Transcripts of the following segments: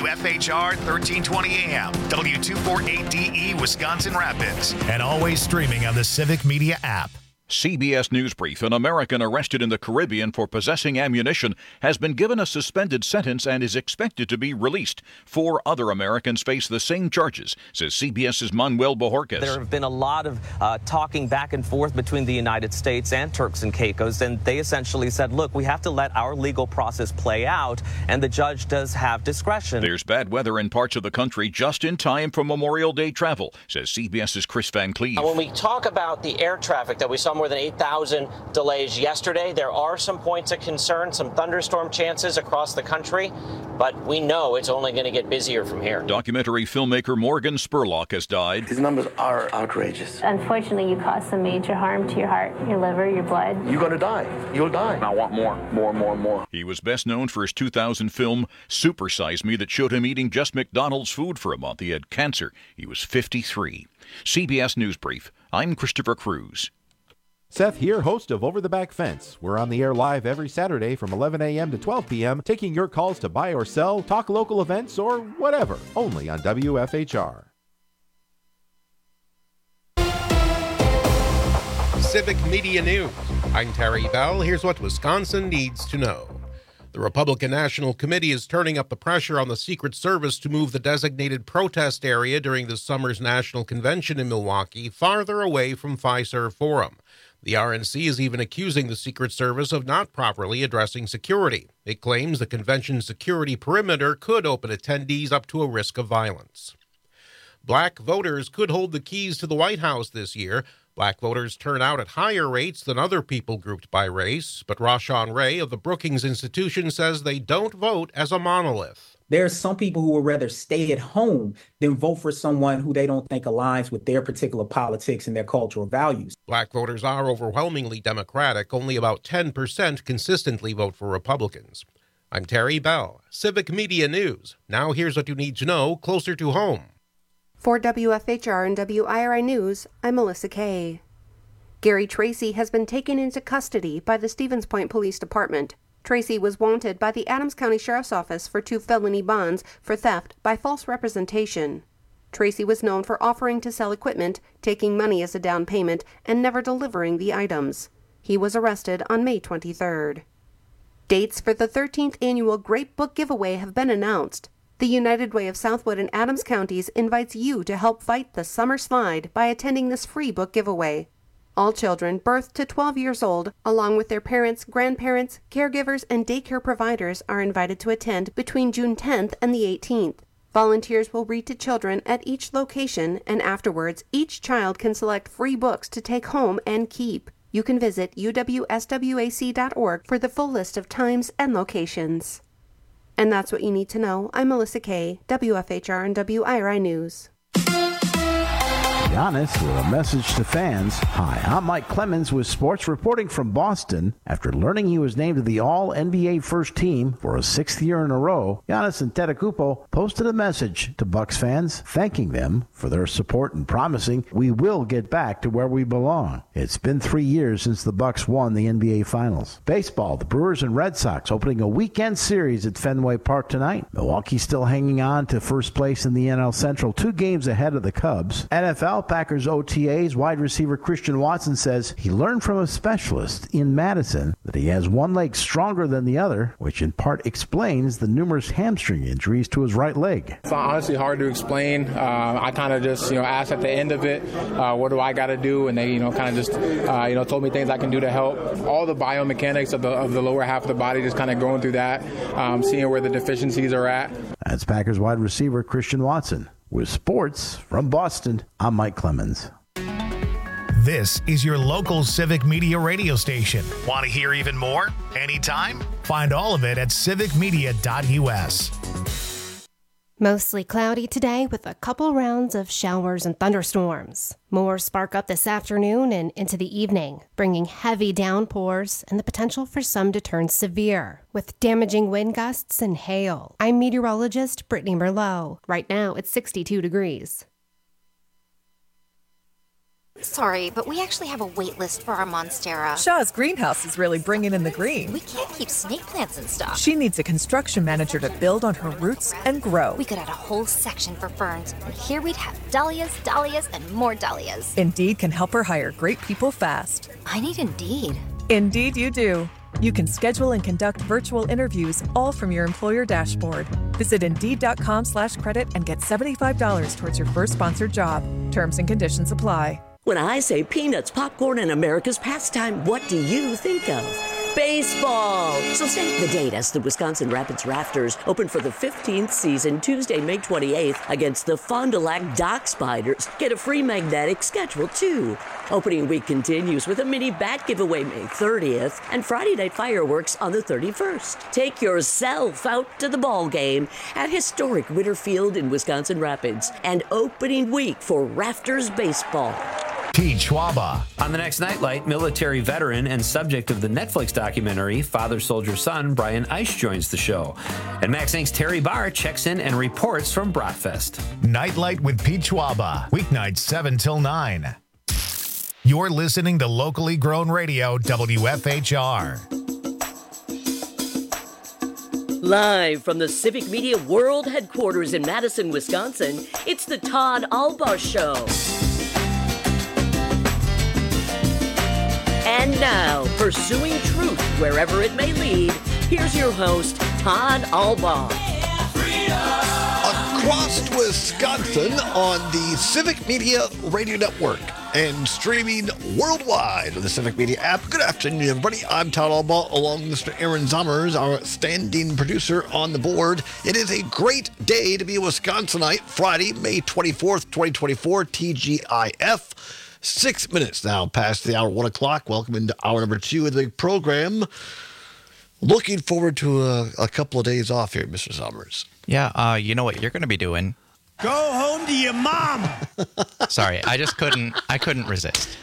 WFHR 1320 AM, W248DE Wisconsin Rapids, and always streaming on the Civic Media app. CBS News Brief. An American arrested in the Caribbean for possessing ammunition has been given a suspended sentence and is expected to be released. 4 other Americans face the same charges, says CBS's Manuel Bojorquez. There have been a lot of talking back and forth between the United States and Turks and Caicos, and they essentially said, look, we have to let our legal process play out, and the judge does have discretion. There's bad weather in parts of the country just in time for Memorial Day travel, says CBS's Chris Van Cleve. When we talk about the air traffic that we saw more than 8,000 delays yesterday, there are some points of concern, some thunderstorm chances across the country, but we know it's only going to get busier from here. Documentary filmmaker Morgan Spurlock has died. These numbers are outrageous. Unfortunately, you cause some major harm to your heart, your liver, your blood. You're going to die. You'll die. I want more. He was best known for his 2000 film Super Size Me that showed him eating just McDonald's food for a month. He had cancer. He was 53. CBS News Brief. I'm Christopher Cruz. Seth here, host of Over the Back Fence. We're on the air live every Saturday from 11 a.m. to 12 p.m., taking your calls to buy or sell, talk local events, or whatever, only on WFHR. Civic Media News. I'm Terry Bell. Here's what Wisconsin needs to know. The Republican National Committee is turning up the pressure on the Secret Service to move the designated protest area during the summer's national convention in Milwaukee farther away from Fiserv Forum. The RNC is even accusing the Secret Service of not properly addressing security. It claims the convention security perimeter could open attendees up to a risk of violence. Black voters could hold the keys to the White House this year. Black voters turn out at higher rates than other people grouped by race, but Rashawn Ray of the Brookings Institution says they don't vote as a monolith. There are some people who would rather stay at home than vote for someone who they don't think aligns with their particular politics and their cultural values. Black voters are overwhelmingly Democratic. Only about 10% consistently vote for Republicans. I'm Terry Bell, Civic Media News. Now here's what you need to know closer to home. For WFHR and WIRI News, I'm Melissa Kay. Gary Tracy has been taken into custody by the Stevens Point Police Department. Tracy was wanted by the Adams County Sheriff's Office for 2 felony bonds for theft by false representation. Tracy was known for offering to sell equipment, taking money as a down payment, and never delivering the items. He was arrested on May 23rd. Dates for the 13th annual Great Book Giveaway have been announced. The United Way of Southwood and Adams Counties invites you to help fight the summer slide by attending this free book giveaway. All children birth to 12 years old, along with their parents, grandparents, caregivers, and daycare providers are invited to attend between June 10th and the 18th. Volunteers will read to children at each location, and afterwards, each child can select free books to take home and keep. You can visit uwswac.org for the full list of times and locations. And that's what you need to know. I'm Melissa Kay, WFHR and WIRI News. Giannis with a message to fans. Hi, I'm Mike Clemens with sports reporting from Boston. After learning he was named to the All-NBA First Team for a 6th year in a row, Giannis Antetokounmpo posted a message to Bucks fans thanking them for their support and promising we will get back to where we belong. It's been 3 years since the Bucks won the NBA Finals. Baseball, the Brewers and Red Sox opening a weekend series at Fenway Park tonight. Milwaukee still hanging on to first place in the NL Central, 2 games ahead of the Cubs. NFL, Packers OTAs, wide receiver Christian Watson says he learned from a specialist in Madison that he has one leg stronger than the other, which in part explains the numerous hamstring injuries to his right leg. It's honestly hard to explain. I kind of just, asked at the end of it, what do I got to do? And they, kind of just, told me things I can do to help. All the biomechanics of the lower half of the body, just kind of going through that, seeing where the deficiencies are at. That's Packers wide receiver Christian Watson. With sports from Boston, I'm Mike Clemens. This is your local Civic Media radio station. Want to hear even more? Anytime? Find all of it at civicmedia.us. Mostly cloudy today with a couple rounds of showers and thunderstorms. More spark up this afternoon and into the evening, bringing heavy downpours and the potential for some to turn severe, with damaging wind gusts and hail. I'm meteorologist Brittany Merlot. Right now, it's 62 degrees. Sorry, but we actually have a wait list for our Monstera. Shaw's greenhouse is really bringing in the green. We can't keep snake plants in stock. She needs a construction manager to build on her roots and grow. We could add a whole section for ferns, and here we'd have dahlias, dahlias, and more dahlias. Indeed can help her hire great people fast. I need Indeed. Indeed you do. You can schedule and conduct virtual interviews all from your employer dashboard. Visit Indeed.com/credit and get $75 towards your first sponsored job. Terms and conditions apply. When I say peanuts, popcorn, and America's pastime, what do you think of? Baseball! So save the date as the Wisconsin Rapids Rafters open for the 15th season Tuesday, May 28th against the Fond du Lac Dock Spiders. Get a free magnetic schedule, too. Opening week continues with a mini bat giveaway May 30th and Friday night fireworks on the 31st. Take yourself out to the ball game at historic Witter Field in Wisconsin Rapids and opening week for Rafters Baseball. Pete Schwaba. On the next Nightlight, military veteran and subject of the Netflix documentary Father Soldier Son, Brian Eisch joins the show. And Max Inc.'s Terry Barr checks in and reports from Bratfest. Nightlight with Pete Schwaba. Weeknights 7 till 9. You're listening to locally grown radio, WFHR. Live from the Civic Media World Headquarters in Madison, Wisconsin, it's the Todd Albaugh Show. And now, pursuing truth wherever it may lead, here's your host, Todd Albaugh. Across Wisconsin on the Civic Media Radio Network and streaming worldwide on the Civic Media app. Good afternoon, everybody. I'm Todd Albaugh, along with Mr. Aaron Zommers, our standing producer on the board. It is a great day to be a Wisconsinite. Friday, May 24th, 2024, TGIF. 6 minutes now past the hour, 1 o'clock. Welcome into hour number 2 of the big program. Looking forward to a couple of days off here, Mr. Zommers. Yeah, you know what you're going to be doing? Go home to your mom. Sorry, I couldn't resist.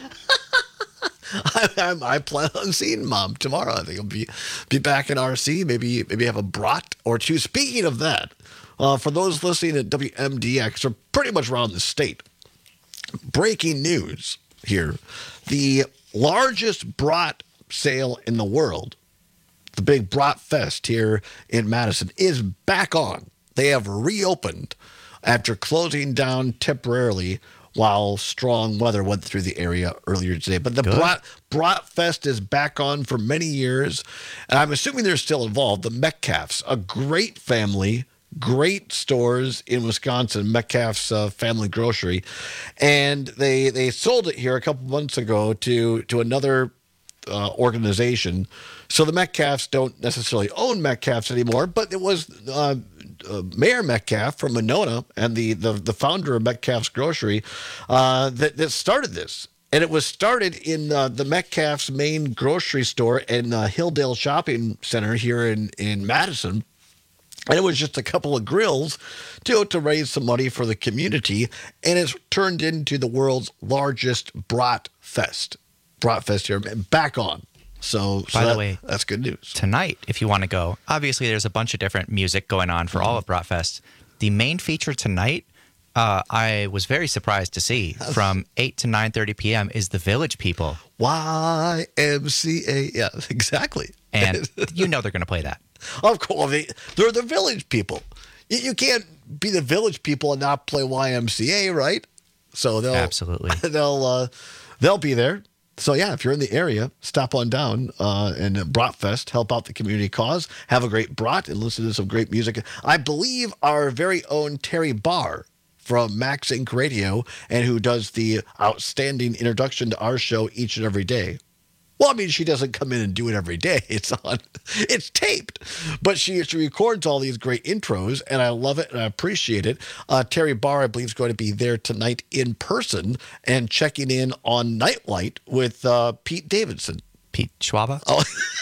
I plan on seeing Mom tomorrow. I think I'll be back in RC. Maybe have a brat or two. Speaking of that, for those listening at WMDX or pretty much around the state, breaking news here: the largest brat sale in the world, the big Brat Fest here in Madison, is back on. They have reopened after closing down temporarily while strong weather went through the area earlier today. But the Brat Fest is back on for many years, and I'm assuming they're still involved. The Metcalfs, a great family, great stores in Wisconsin, Metcalf's Family Grocery, and they sold it here a couple months ago to another organization. So the Metcalfs don't necessarily own Metcalfs anymore, but it was Mayor Metcalf from Monona and the founder of Metcalf's Grocery that started this. And it was started in the Metcalf's main grocery store in Hilldale Shopping Center here in Madison. And it was just a couple of grills to raise some money for the community. And it's turned into the world's largest Brat Fest. Brat Fest here, back on. So By the way, that's good news. Tonight, if you want to go, obviously there's a bunch of different music going on for all of Bratfest. The main feature tonight, I was very surprised to see, from 8 to 9:30 p.m. is the Village People. YMCA, yeah, exactly. And you know they're going to play that. Of course, they're the Village People. You can't be the Village People and not play YMCA, right? So absolutely they'll be there. So yeah, if you're in the area, stop on down and Bratfest, help out the community cause, have a great brat, and listen to some great music. I believe our very own Terry Barr from Max Inc. Radio, and who does the outstanding introduction to our show each and every day. Well, I mean, she doesn't come in and do it every day. It's taped. But she records all these great intros, and I love it and I appreciate it. Terry Barr, I believe, is going to be there tonight in person and checking in on Nightlight with Pete Davidson. Pete Schwaba? Oh.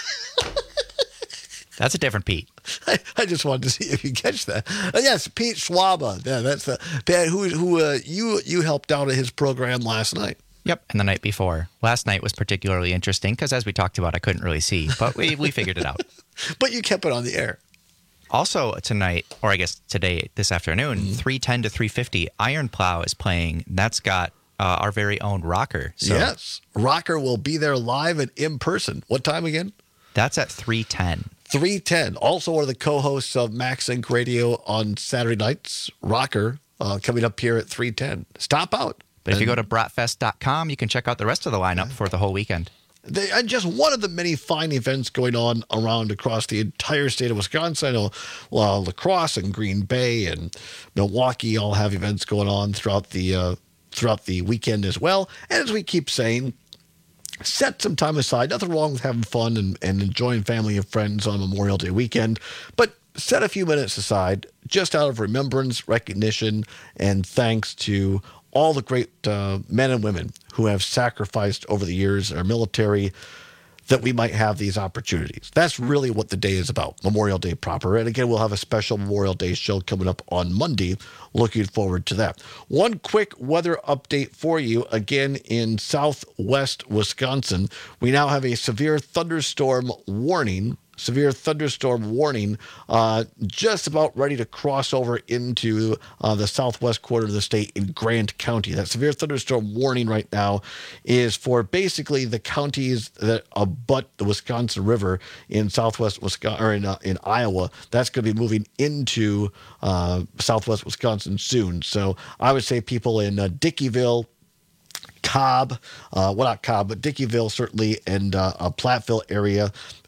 That's a different Pete. I just wanted to see if you catch that. Yes, Pete Schwaba. Yeah, that's the man who you helped out at his program last night. Yep, and the night before. Last night was particularly interesting because, as we talked about, I couldn't really see, but we figured it out. But you kept it on the air. Also tonight, or I guess today, this afternoon, 310 to 350, Iron Plow is playing. That's got our very own Rocker. So yes, Rocker will be there live and in person. What time again? That's at 3:10. 3:10. Also one of the co-hosts of Max Inc. Radio on Saturday nights, Rocker, coming up here at 3:10. Stop out. But if you go to bratfest.com, you can check out the rest of the lineup for the whole weekend. And just one of the many fine events going on around across the entire state of Wisconsin. I know La Crosse and Green Bay and Milwaukee all have events going on throughout the weekend as well. And as we keep saying, set some time aside. Nothing wrong with having fun and enjoying family and friends on Memorial Day weekend. But set a few minutes aside just out of remembrance, recognition, and thanks to all the great men and women who have sacrificed over the years in our military, that we might have these opportunities. That's really what the day is about, Memorial Day proper. And again, we'll have a special Memorial Day show coming up on Monday. Looking forward to that. One quick weather update for you. Again, in southwest Wisconsin, we now have a severe thunderstorm warning. Just about ready to cross over into the southwest quarter of the state in Grant County. That severe thunderstorm warning right now is for basically the counties that abut the Wisconsin River in southwest Wisconsin, or in Iowa. That's going to be moving into southwest Wisconsin soon. So I would say people in Dickeyville, Cobb, not Cobb, but Dickeyville certainly, and Platteville area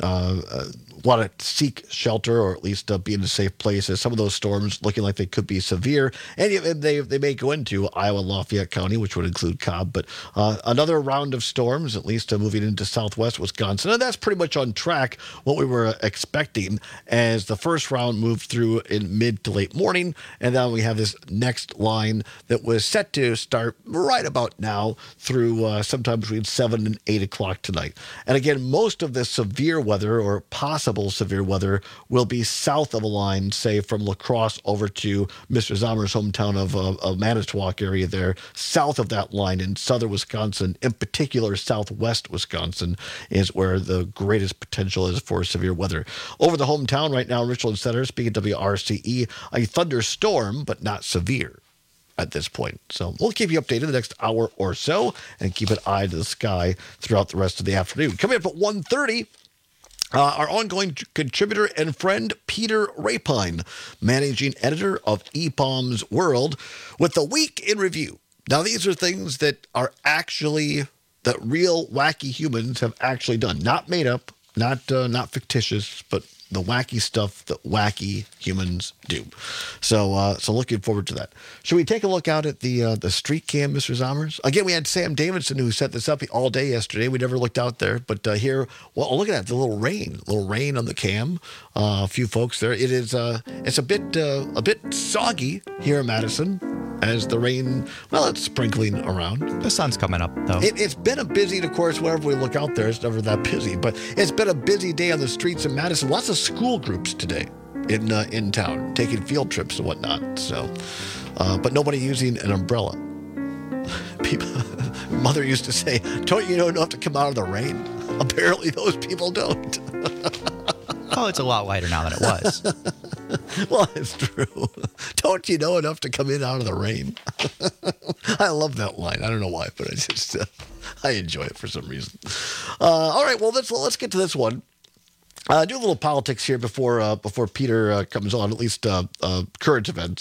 want to seek shelter, or at least be in a safe place, as some of those storms looking like they could be severe, and they may go into Iowa, Lafayette County, which would include Cobb. But another round of storms, at least moving into southwest Wisconsin, and that's pretty much on track what we were expecting as the first round moved through in mid to late morning, and then we have this next line that was set to start right about now through sometime between 7 and 8 o'clock tonight. And again, most of this severe weather, or possible severe weather, will be south of a line, say from La Crosse over to Mr. Zommer's hometown of Manitowoc area there. South of that line in southern Wisconsin, in particular southwest Wisconsin, is where the greatest potential is for severe weather. Over the hometown right now, Richland Center, speaking WRCE, a thunderstorm, but not severe at this point. So we'll keep you updated the next hour or so and keep an eye to the sky throughout the rest of the afternoon. Coming up at 1:30, our ongoing contributor and friend, Peter Rapine, managing editor of EPOM's World, with the week in review. Now, these are things that are actually, that real wacky humans have actually done. Not made up, not fictitious, but the wacky stuff that wacky humans do. So looking forward to that. Should we take a look out at the street cam, Mr. Zommers? Again, we had Sam Davidson who set this up all day yesterday. We never looked out there, but here, well, look at that, the little rain on the cam. A few folks there. It is it's a bit soggy here in Madison, as the rain, well, it's sprinkling around. The sun's coming up, though. It's been a busy, of course, whenever we look out there, it's never that busy, but it's been a busy day on the streets of Madison. Lots of school groups today in town, taking field trips and whatnot. So, but nobody using an umbrella. People, Mother used to say, "Don't you know enough to come out of the rain?" Apparently, those people don't. Oh, it's a lot lighter now than it was. Well, it's true. Don't you know enough to come in out of the rain? I love that line. I don't know why, but I just I enjoy it for some reason. All right, well, let's get to this one. Do a little politics here before Peter comes on, at least current events.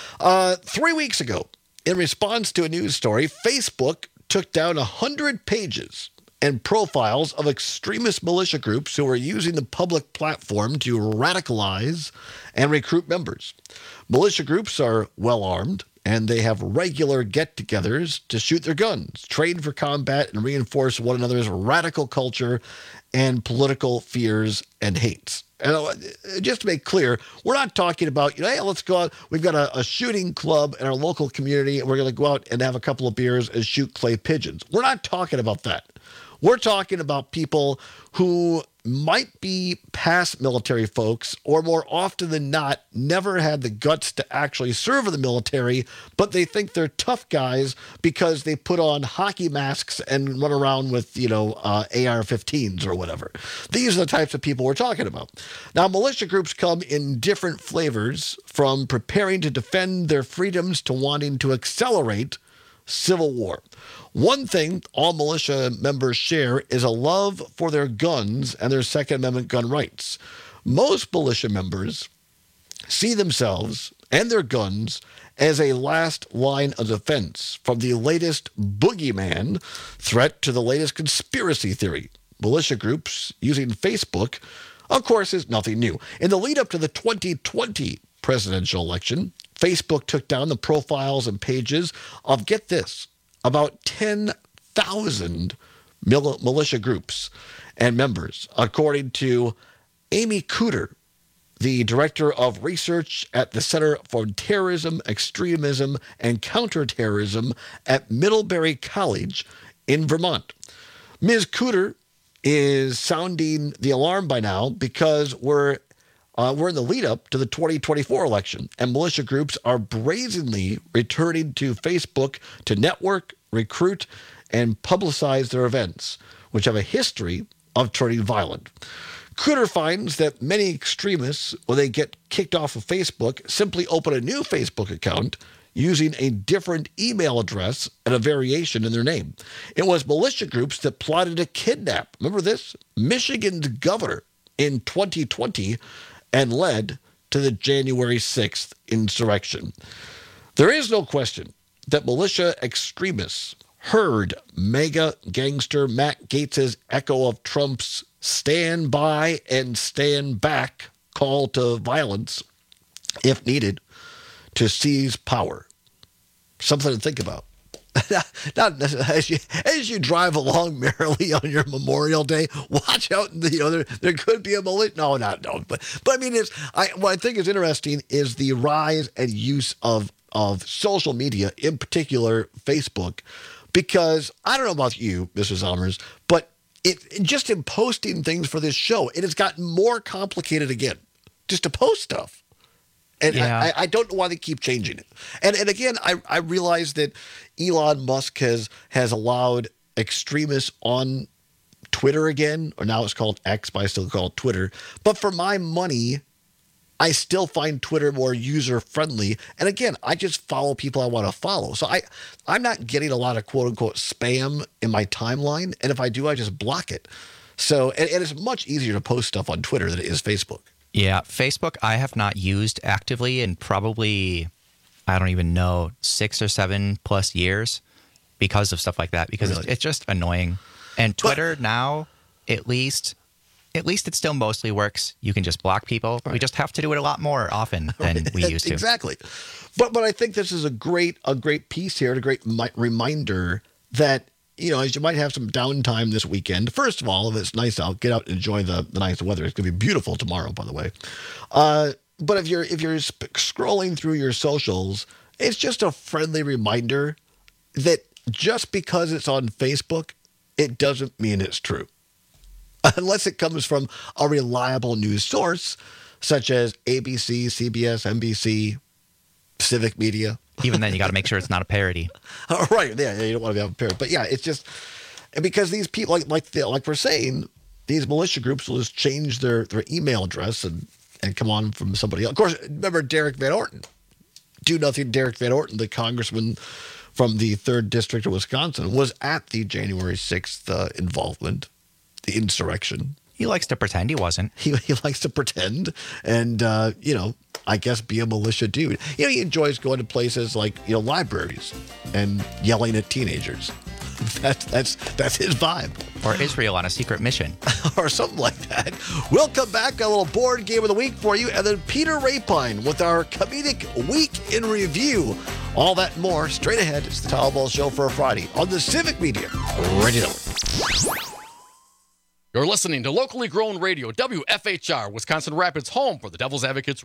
3 weeks ago, in response to a news story, Facebook took down 100 pages and profiles of extremist militia groups who are using the public platform to radicalize and recruit members. Militia groups are well armed, and they have regular get-togethers to shoot their guns, train for combat, and reinforce one another's radical culture and political fears and hates. And just to make clear, we're not talking about, hey, let's go out. We've got a shooting club in our local community, and we're going to go out and have a couple of beers and shoot clay pigeons. We're not talking about that. We're talking about people who might be past military folks, or more often than not, never had the guts to actually serve in the military, but they think they're tough guys because they put on hockey masks and run around with, AR-15s or whatever. These are the types of people we're talking about. Now, militia groups come in different flavors, from preparing to defend their freedoms to wanting to accelerate civil war. One thing all militia members share is a love for their guns and their Second Amendment gun rights. Most militia members see themselves and their guns as a last line of defense, from the latest boogeyman threat to the latest conspiracy theory. Militia groups using Facebook, of course, is nothing new. In the lead up to the 2020 presidential election, Facebook took down the profiles and pages of, get this, about 10,000 militia groups and members, according to Amy Cooter, the director of research at the Center for Terrorism, Extremism, and Counterterrorism at Middlebury College in Vermont. Ms. Cooter is sounding the alarm by now because we're in the lead up to the 2024 election, and militia groups are brazenly returning to Facebook to network, recruit, and publicize their events, which have a history of turning violent. Cooter finds that many extremists, when they get kicked off of Facebook, simply open a new Facebook account using a different email address and a variation in their name. It was militia groups that plotted to kidnap, remember this, Michigan's governor in 2020 and led to the January 6th insurrection. There is no question that militia extremists heard mega gangster Matt Gaetz's echo of Trump's stand by and stand back call to violence, if needed, to seize power. Something to think about. Not as you drive along merrily on your Memorial Day, watch out. There could be a militia. No. But I mean, what I think is interesting is the rise and use of social media, in particular Facebook, because I don't know about you, Mrs. Almers, but it just in posting things for this show, it has gotten more complicated again, just to post stuff. And yeah. I don't know why they keep changing it. And again, I realize that Elon Musk has allowed extremists on Twitter again, or now it's called X, but I still call it Twitter. But for my money, I still find Twitter more user-friendly. And again, I just follow people I want to follow. So I'm not getting a lot of quote-unquote spam in my timeline. And if I do, I just block it. So, and it's much easier to post stuff on Twitter than it is Facebook. Yeah, Facebook I have not used actively in probably, I don't even know, 6 or 7 plus years because of stuff like that, because really? it's just annoying. And Twitter now, at least it still mostly works. You can just block people. Right. We just have to do it a lot more often than we used to. Exactly. But I think this is a great piece here, a great reminder that, as you might have some downtime this weekend. First of all, if it's nice out, get out and enjoy the nice weather. It's going to be beautiful tomorrow, by the way. But if you're scrolling through your socials, it's just a friendly reminder that just because it's on Facebook, it doesn't mean it's true. Unless it comes from a reliable news source, such as ABC, CBS, NBC, Civic Media. Even then, you got to make sure it's not a parody. Right. Yeah, you don't want to have a parody. But yeah, it's just because these people, like we're saying, these militia groups will just change their email address and come on from somebody else. Of course, remember Derek Van Orton. Do nothing. Derek Van Orton, the congressman from the 3rd District of Wisconsin, was at the January 6th involvement, the insurrection. He likes to pretend he wasn't. He likes to pretend and, I guess be a militia dude. He enjoys going to places like, libraries and yelling at teenagers. That's his vibe. Or Israel on a secret mission. Or something like that. We'll come back, a little board game of the week for you, and then Peter Rapine with our comedic week in review. All that and more straight ahead. It's the Towel Ball Show for a Friday on the Civic Media Radio Network. You're listening to locally grown radio, WFHR, Wisconsin Rapids, home for the Devil's Advocates.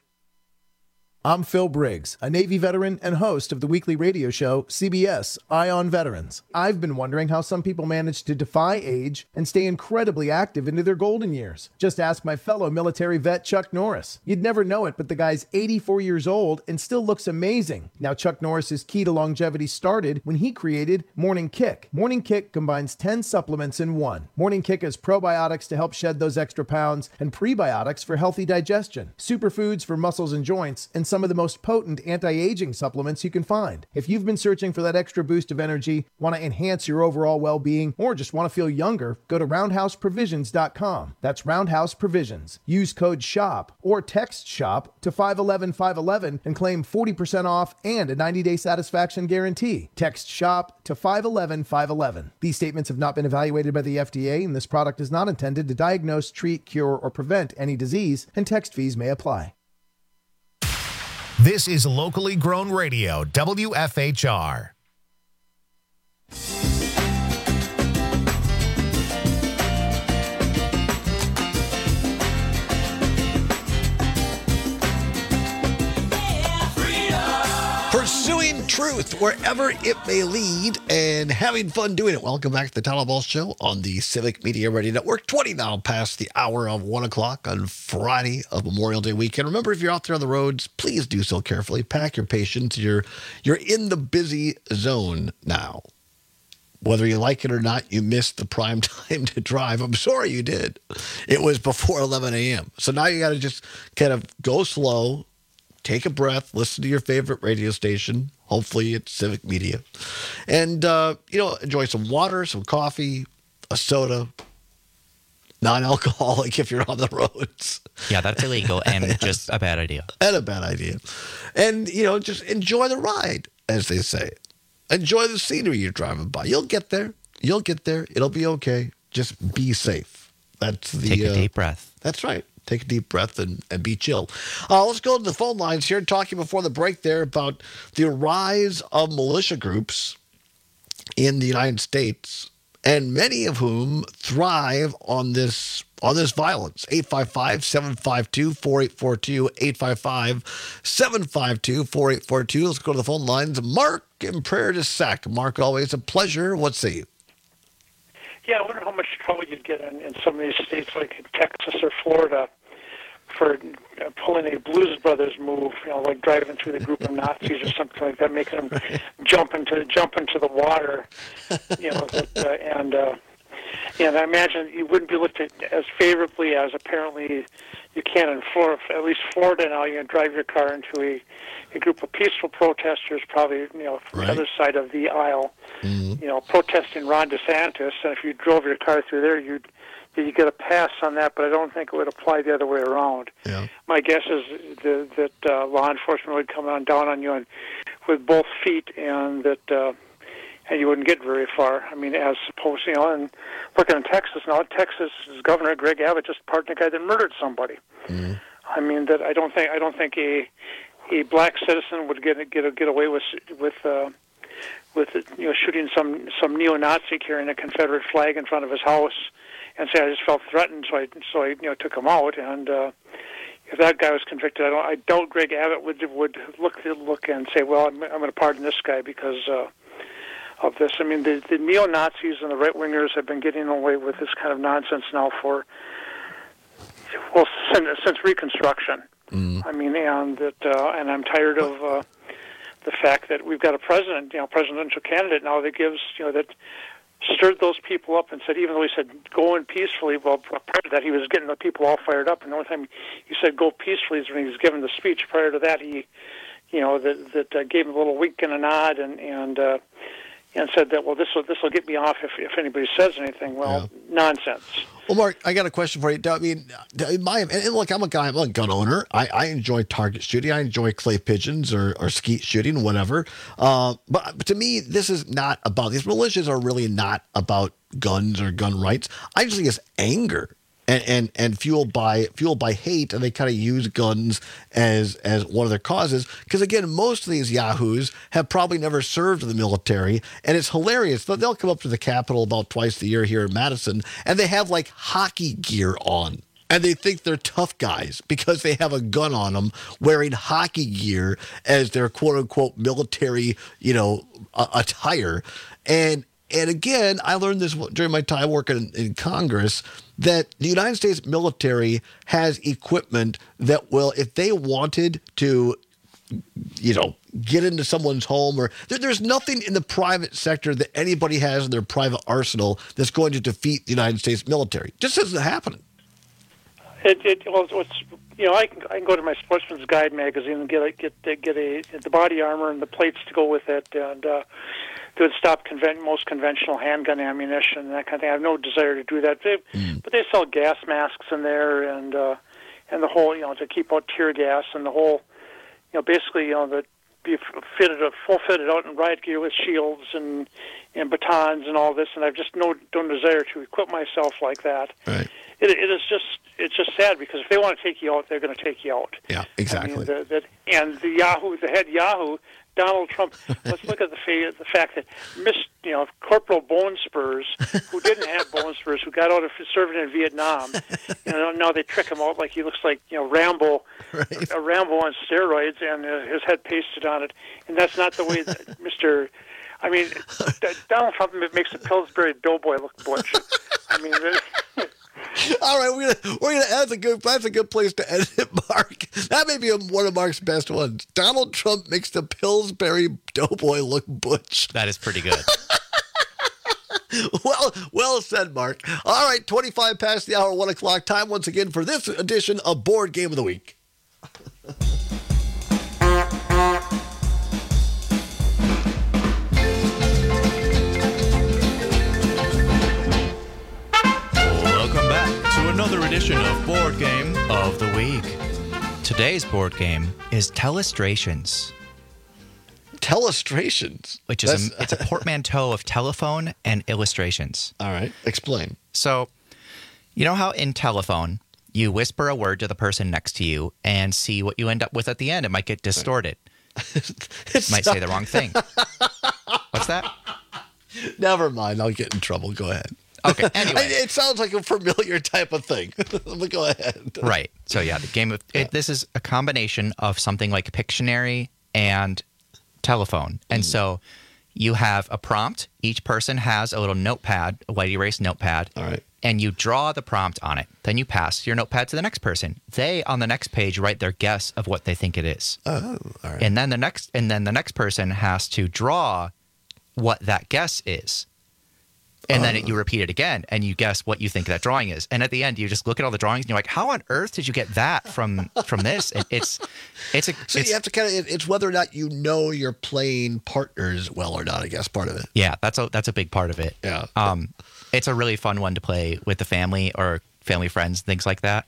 I'm Phil Briggs, a Navy veteran and host of the weekly radio show CBS Eye on Veterans. I've been wondering how some people manage to defy age and stay incredibly active into their golden years. Just ask my fellow military vet Chuck Norris. You'd never know it, but the guy's 84 years old and still looks amazing. Now, Chuck Norris's key to longevity started when he created Morning Kick. Morning Kick combines 10 supplements in one. Morning Kick has probiotics to help shed those extra pounds and prebiotics for healthy digestion, superfoods for muscles and joints, and some of the most potent anti-aging supplements you can find. If you've been searching for that extra boost of energy, want to enhance your overall well-being, or just want to feel younger, go to roundhouseprovisions.com. That's Roundhouse Provisions. Use code SHOP or text SHOP to 511-511 and claim 40% off and a 90-day satisfaction guarantee. Text SHOP to 511-511. These statements have not been evaluated by the FDA, and this product is not intended to diagnose, treat, cure, or prevent any disease, and text fees may apply. This is locally grown radio, WFHR. Pursuing truth wherever it may lead and having fun doing it. Welcome back to the Tyler Ball Show on the Civic Media Radio Network. 20 now past the hour of 1 o'clock on Friday of Memorial Day weekend. Remember, if you're out there on the roads, please do so carefully. Pack your patience. You're in the busy zone now. Whether you like it or not, you missed the prime time to drive. I'm sorry you did. It was before 11 a.m. So now you got to just kind of go slow, take a breath, listen to your favorite radio station. Hopefully it's Civic Media. And, enjoy some water, some coffee, a soda, non-alcoholic if you're on the roads. Yeah, that's illegal and just a bad idea. And a bad idea. And, just enjoy the ride, as they say. Enjoy the scenery you're driving by. You'll get there. It'll be okay. Just be safe. Take a deep breath. That's right. Take a deep breath and be chill. Let's go to the phone lines here, talking before the break there about the rise of militia groups in the United States, and many of whom thrive on this violence. 855-752-4842, 855-752-4842. Let's go to the phone lines. Mark in Prairie du Sac. Mark, always a pleasure. What say you? Yeah, I wonder how much trouble you'd get in some of these states like Texas or Florida for pulling a Blues Brothers move, like driving through the group of Nazis or something like that, making them jump into the water, and I imagine you wouldn't be looked at as favorably as apparently you can in Florida. At least Florida now, you drive your car into a group of peaceful protesters, probably from the other side of the aisle, protesting Ron DeSantis, and if you drove your car through there, you get a pass on that, but I don't think it would apply the other way around. Yeah. My guess is that law enforcement would come down on you with both feet, and that and you wouldn't get very far. I mean, as opposed, and looking in Texas now, Texas' Governor Greg Abbott just pardoned a guy that murdered somebody. Mm-hmm. I mean, that I don't think a black citizen would get away with shooting some neo-Nazi carrying a Confederate flag in front of his house and say, I just felt threatened, so I took him out. And if that guy was convicted, I doubt Greg Abbott would look and say, well, I'm going to pardon this guy because of this. I mean, the neo-Nazis and the right-wingers have been getting away with this kind of nonsense now since Reconstruction. I mean, and I'm tired of the fact that we've got a presidential candidate now that gives, that stirred those people up and said, even though he said go in peacefully, well, prior to that he was getting the people all fired up, and the only time he said go peacefully is when he was giving the speech. Prior to that, he, that gave him a little wink and a nod and said that, well, this will get me off if anybody says anything. Well, nonsense. Well, Mark, I got a question for you. I mean, look, I'm a gun owner. I enjoy target shooting. I enjoy clay pigeons or skeet shooting, whatever. But to me, this is not about, these militias are really not about guns or gun rights. I just think it's anger and fueled by hate, and they kind of use guns as one of their causes. Because again, most of these yahoos have probably never served in the military, and it's hilarious. They'll come up to the Capitol about twice a year here in Madison, and they have like hockey gear on. And they think they're tough guys because they have a gun on them, wearing hockey gear as their quote-unquote military, attire. And again, I learned this during my time working in Congress, that the United States military has equipment that will, if they wanted to, get into someone's home, or there's nothing in the private sector that anybody has in their private arsenal that's going to defeat the United States military. Just isn't happening. What's I can go to my Sportsman's Guide magazine and get the body armor and the plates to go with it, and it would stop most conventional handgun ammunition and that kind of thing. I have no desire to do that, but they sell gas masks in there, and the whole, to keep out tear gas, and the whole, basically, be full fitted out in riot gear with shields and batons and all this, and I've just no desire to equip myself like that. Right. It's just sad, because if they want to take you out, they're going to take you out. Yeah, exactly. And the head Yahoo, Donald Trump. Let's look at the fact that Corporal Bone Spurs, who didn't have bone spurs, who got out of serving in Vietnam, now they trick him out like he looks like Rambo, right. A Rambo on steroids, and his head pasted on it. And that's not the way that Donald Trump makes a Pillsbury Doughboy look butch. All right, we're gonna. That's a good place to end it, Mark. That may be one of Mark's best ones. Donald Trump makes the Pillsbury Doughboy look butch. That is pretty good. Well said, Mark. All right, 25 past the hour, 1 o'clock. Time once again for this edition of Board Game of the Week. Another edition of Board Game of the Week. Today's board game is Telestrations. Telestrations? Which is it's a portmanteau of telephone and illustrations. All right, explain. So, you know how in telephone, you whisper a word to the person next to you and see what you end up with at the end. It might get distorted. Might say the wrong thing. What's that? Never mind, I'll get in trouble. Go ahead. Okay, anyway. It sounds like a familiar type of thing. But go ahead. Right. So, yeah, the game of this is a combination of something like Pictionary and telephone. And so you have a prompt. Each person has a little notepad, a white erase notepad. All right. And you draw the prompt on it. Then you pass your notepad to the next person. They, on the next page, write their guess of what they think it is. Oh, all right. And then the next person has to draw what that guess is. And then you repeat it again, and you guess what you think that drawing is. And at the end, you just look at all the drawings, and you're like, "How on earth did you get that from this?" And you have to kind of. It's whether or not you know you're playing partners well or not. I guess part of it. Yeah, that's a big part of it. Yeah. It's a really fun one to play with the family or family friends, things like that.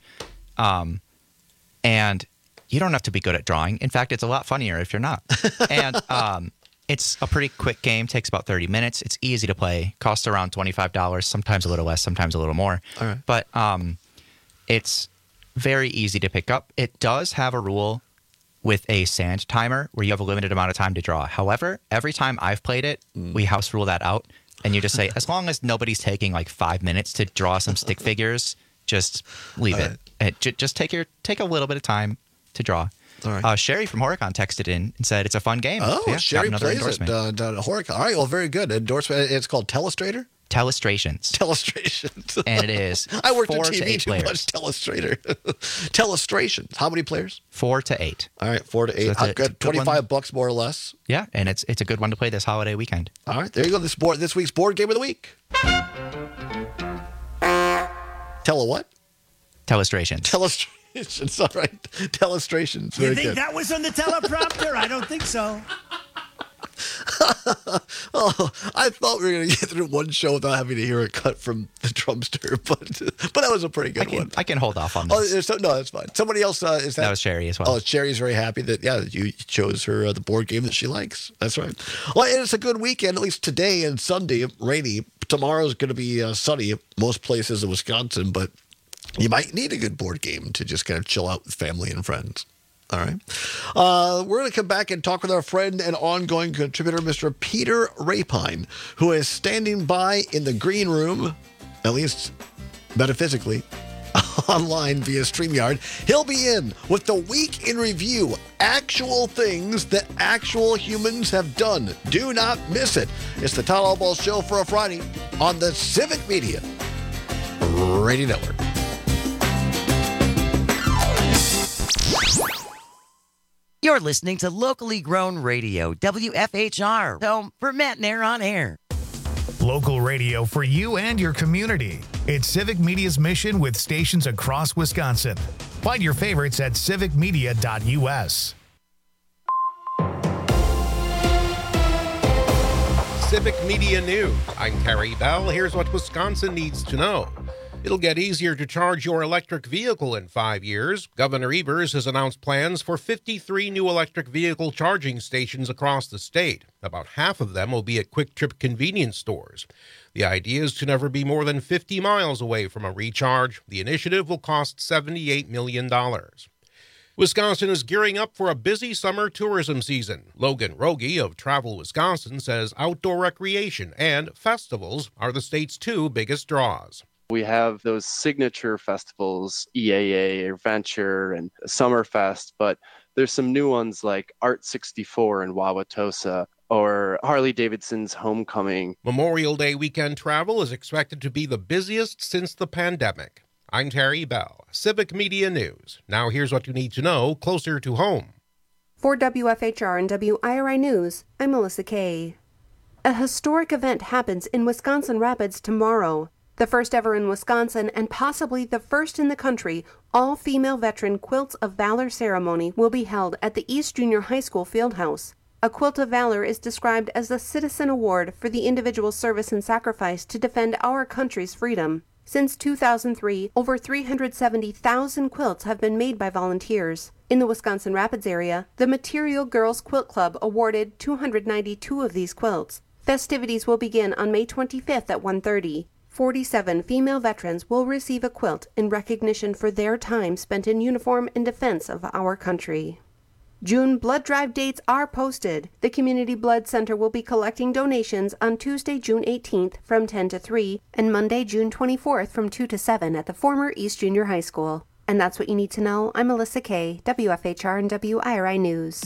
And you don't have to be good at drawing. In fact, it's a lot funnier if you're not. And it's a pretty quick game, takes about 30 minutes. It's easy to play, costs around $25, sometimes a little less, sometimes a little more. All right. But it's very easy to pick up. It does have a rule with a sand timer where you have a limited amount of time to draw. However, every time I've played it, we house rule that out. And you just say, as long as nobody's taking like 5 minutes to draw some stick figures, just leave it. Right. Just take a little bit of time to draw. All right. Sherry from Horicon texted in and said it's a fun game. Oh, so yeah, Sherry plays it. Horicon. All right, well, very good. Endorsement. It's called Telestrator? Telestrations. Telestrations. And it is I worked 4 in TV to 8 too players. much. Telestrator. Telestrations. How many players? 4 to 8. All right, 4 to 8. So good. $25 more or less. Yeah, and it's a good one to play this holiday weekend. All right, there you go. This week's board game of the week. Tell a what? Telestrations. Telestrations. All right. Telestrations. You think that was on the teleprompter? I don't think so. Oh, I thought we were going to get through one show without having to hear a cut from the Trumpster, but that was a pretty good one. I can hold off on this. No, that's fine. Somebody else is that? That was Sherry as well. Oh, Sherry's very happy that you chose her the board game that she likes. That's right. Well, it's a good weekend, at least today and Sunday. Rainy. Tomorrow's going to be sunny. Most places in Wisconsin, but you might need a good board game to just kind of chill out with family and friends. All right. We're going to come back and talk with our friend and ongoing contributor, Mr. Peter Rapine, who is standing by in the green room, at least metaphysically, online via StreamYard. He'll be in with the Week in Review, actual things that actual humans have done. Do not miss it. It's the Todd Allball Show for a Friday on the Civic Media Radio Network. You're listening to locally grown radio, WFHR, home for Matt and Air on Air. Local radio for you and your community. It's Civic Media's mission with stations across Wisconsin. Find your favorites at civicmedia.us. Civic Media News. I'm Terry Bell. Here's what Wisconsin needs to know. It'll get easier to charge your electric vehicle in 5 years. Governor Evers has announced plans for 53 new electric vehicle charging stations across the state. About half of them will be at Quick Trip convenience stores. The idea is to never be more than 50 miles away from a recharge. The initiative will cost $78 million. Wisconsin is gearing up for a busy summer tourism season. Logan Rogie of Travel Wisconsin says outdoor recreation and festivals are the state's two biggest draws. We have those signature festivals, EAA, Adventure, and Summerfest, but there's some new ones like Art 64 in Wauwatosa or Harley-Davidson's Homecoming. Memorial Day weekend travel is expected to be the busiest since the pandemic. I'm Terry Bell, Civic Media News. Now here's what you need to know closer to home. For WFHR and WIRI News, I'm Melissa Kay. A historic event happens in Wisconsin Rapids tomorrow. The first ever in Wisconsin and possibly the first in the country, all-female veteran Quilts of Valor ceremony will be held at the East Junior High School Fieldhouse. A Quilt of Valor is described as the citizen award for the individual service and sacrifice to defend our country's freedom. Since 2003, over 370,000 quilts have been made by volunteers. In the Wisconsin Rapids area, the Material Girls Quilt Club awarded 292 of these quilts. Festivities will begin on May 25th at 1:30. 47 female veterans will receive a quilt in recognition for their time spent in uniform in defense of our country. June blood drive dates are posted. The Community Blood Center will be collecting donations on Tuesday, June 18th from 10 to 3 and Monday, June 24th from 2 to 7 at the former East Junior High School. And that's what you need to know. I'm Melissa Kay, WFHR and WIRI News.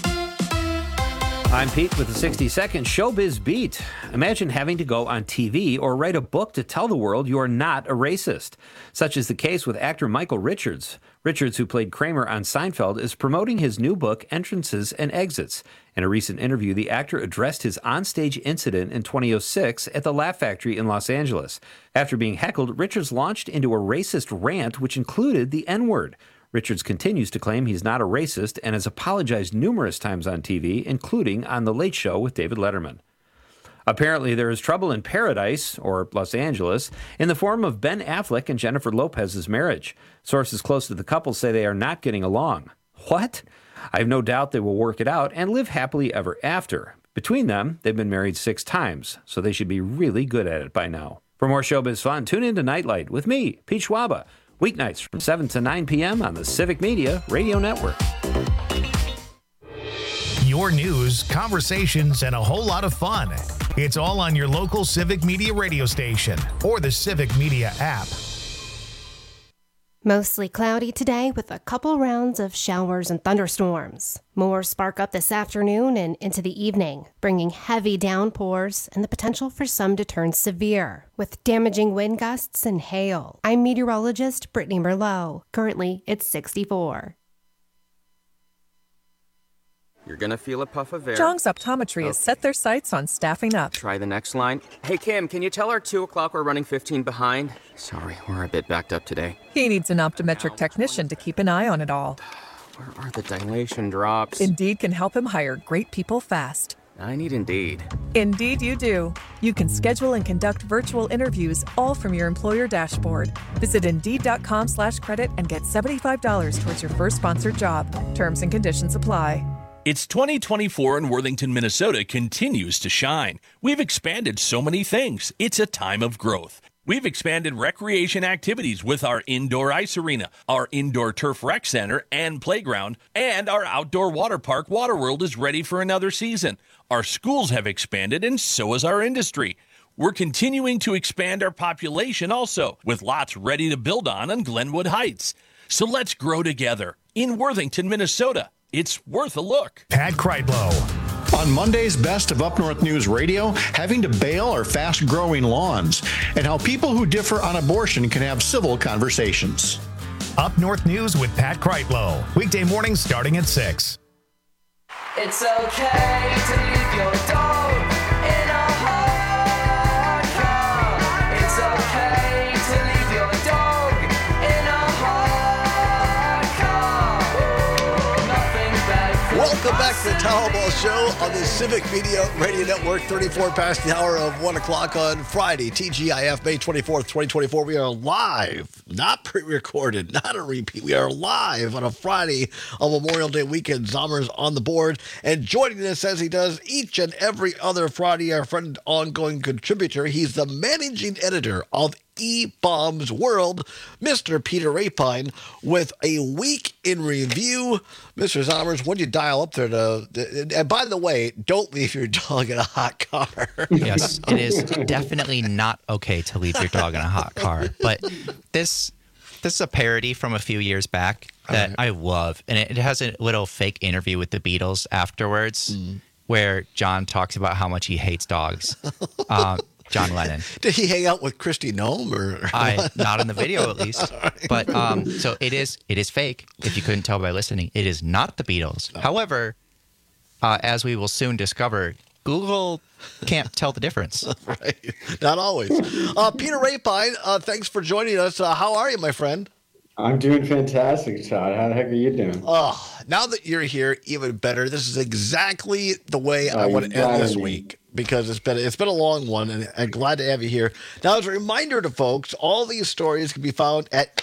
I'm Pete with the 60-second Showbiz Beat. Imagine having to go on TV or write a book to tell the world you are not a racist. Such is the case with actor Michael Richards. Richards, who played Kramer on Seinfeld, is promoting his new book, Entrances and Exits. In a recent interview, the actor addressed his onstage incident in 2006 at the Laugh Factory in Los Angeles. After being heckled, Richards launched into a racist rant which included the N-word. Richards continues to claim he's not a racist and has apologized numerous times on TV, including on The Late Show with David Letterman. Apparently, there is trouble in paradise, or Los Angeles, in the form of Ben Affleck and Jennifer Lopez's marriage. Sources close to the couple say they are not getting along. What? I have no doubt they will work it out and live happily ever after. Between them, they've been married 6 times, so they should be really good at it by now. For more showbiz fun, tune in to Nightlight with me, Pete Schwaba. Weeknights from 7 to 9 p.m. on the Civic Media Radio Network. Your news, conversations, and a whole lot of fun. It's all on your local Civic Media radio station or the Civic Media app. Mostly cloudy today with a couple rounds of showers and thunderstorms. More spark up this afternoon and into the evening, bringing heavy downpours and the potential for some to turn severe, with damaging wind gusts and hail. I'm meteorologist Brittany Merlot. Currently, it's 64. You're going to feel a puff of air. Jong's Optometry has set their sights on staffing up. Try the next line. Hey, Kim, can you tell our 2 o'clock we're running 15 behind? Sorry, we're a bit backed up today. He needs an optometric technician to keep an eye on it all. Where are the dilation drops? Indeed can help him hire great people fast. I need Indeed. Indeed you do. You can schedule and conduct virtual interviews all from your employer dashboard. Visit Indeed.com/credit and get $75 towards your first sponsored job. Terms and conditions apply. It's 2024 and Worthington, Minnesota continues to shine. We've expanded so many things. It's a time of growth. We've expanded recreation activities with our indoor ice arena, our indoor turf rec center and playground, and our outdoor water park Waterworld is ready for another season. Our schools have expanded and so has our industry. We're continuing to expand our population also, with lots ready to build on Glenwood Heights. So let's grow together in Worthington, Minnesota. It's worth a look. Pat Kreitlow. On Monday's Best of Up North News Radio, having to bail our fast-growing lawns, and how people who differ on abortion can have civil conversations. Up North News with Pat Kreitlow. Weekday mornings starting at 6. It's okay to leave your dog in a hot car. It's okay to leave your dog in a hot Welcome back to the Tower Ball Show on the Civic Media Radio Network, 34 past the hour of 1 o'clock on Friday, TGIF, May 24th, 2024. We are live, not pre-recorded, not a repeat. We are live on a Friday on Memorial Day weekend. Zomer's on the board, and joining us as he does each and every other Friday, our friend, ongoing contributor. He's the managing editor of E-Bombs World, Mr. Peter Rapine, with a week in review. Mr. Zomers, when you dial up there and by the way, don't leave your dog in a hot car. Yes, it is definitely not okay to leave your dog in a hot car. But this is a parody from a few years back that I love. And it has a little fake interview with the Beatles afterwards where John talks about how much he hates dogs. John Lennon. Did he hang out with Kristi Noem or? Not in the video, at least. Right. But so it is fake. If you couldn't tell by listening, it is not the Beatles. No. However, as we will soon discover, Google can't tell the difference. Right. Not always. Peter Rapine, thanks for joining us. How are you, my friend? I'm doing fantastic, Todd. How the heck are you doing? Oh, now that you're here, even better. This is exactly the way I want to end this week, because it's been a long one, and I'm glad to have you here. Now, as a reminder to folks, all these stories can be found at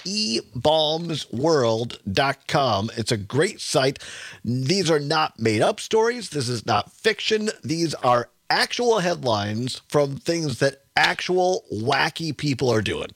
ebombsworld.com. It's a great site. These are not made-up stories. This is not fiction. These are actual headlines from things that actual wacky people are doing.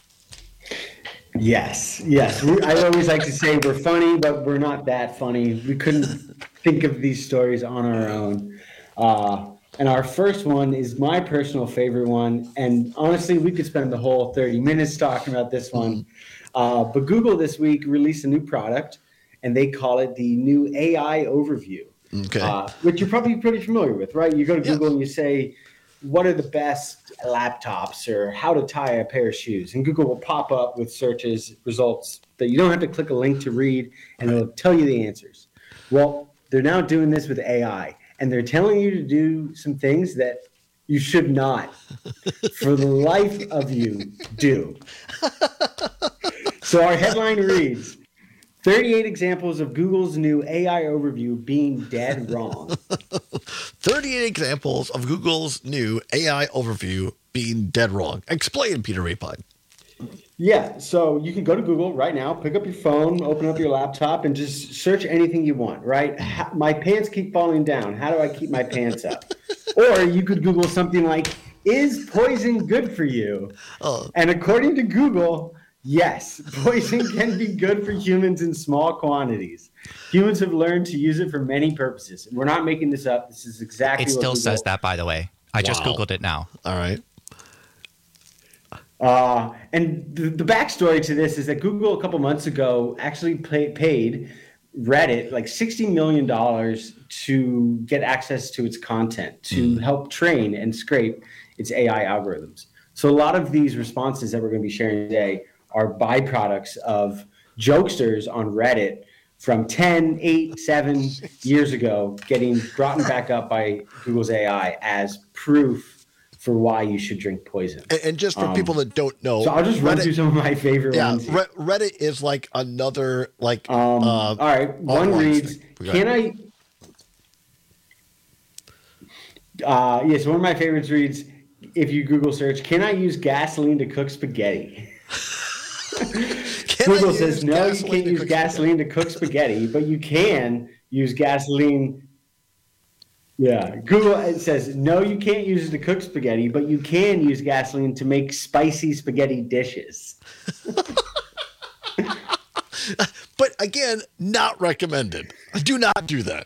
Yes. I always like to say we're funny, but we're not that funny. We couldn't think of these stories on our own. And our first one is my personal favorite one. And honestly, we could spend the whole 30 minutes talking about this one. But Google this week released a new product, and they call it the new AI Overview, which you're probably pretty familiar with, right? You go to Google and you say, what are the best laptops or how to tie a pair of shoes? And Google will pop up with searches, results that you don't have to click a link to read, and it'll tell you the answers. Well, they're now doing this with AI, and they're telling you to do some things that you should not, for the life of you, do. So our headline reads, 38 examples of Google's new AI overview being dead wrong. 38 examples of Google's new AI overview being dead wrong. Explain, Peter Rapine. Yeah, so you can go to Google right now, pick up your phone, open up your laptop, and just search anything you want, right? My pants keep falling down. How do I keep my pants up? Or you could Google something like, is poison good for you? And according to Google, yes, poison can be good for humans in small quantities. Humans have learned to use it for many purposes. We're not making this up. This is exactly what Google says that, by the way. I just Googled it now. All right. And the backstory to this is that Google a couple months ago actually paid Reddit like $60 million to get access to its content, to help train and scrape its AI algorithms. So a lot of these responses that we're going to be sharing today are byproducts of jokesters on Reddit from 10, 8, 7 years ago getting brought back up by Google's AI as proof for why you should drink poison. And just for people that don't know. So I'll just run through some of my favorite ones. Yeah, Reddit is like another, like... all right, one reads, can I... Yes, one of my favorites reads, if you Google search, can I use gasoline to cook spaghetti? Google says, no, you can't use gasoline to cook spaghetti, but you can use gasoline. Yeah, Google says, no, you can't use it to cook spaghetti, but you can use gasoline to make spicy spaghetti dishes. But again, not recommended. Do not do that.